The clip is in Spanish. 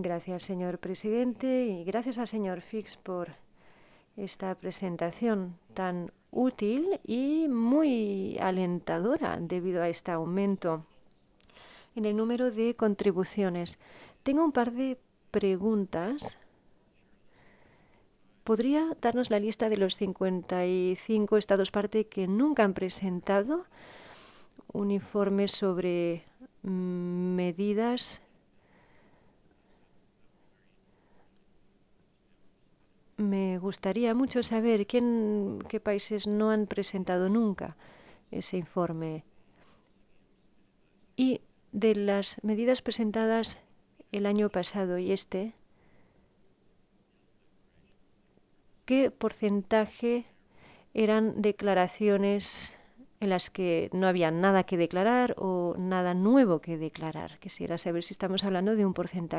Gracias, señor presidente, y gracias al señor Fix por esta presentación tan útil y muy alentadora debido a este aumento en el número de contribuciones. Tengo un par de preguntas. ¿Podría darnos la lista de los 55 estados parte que nunca han presentado un informe sobre medidas? Me gustaría mucho saber qué países no han presentado nunca ese informe. Y de las medidas presentadas el año pasado y ¿qué porcentaje eran declaraciones en las que no había nada que declarar o nada nuevo que declarar? Quisiera saber si estamos hablando de un porcentaje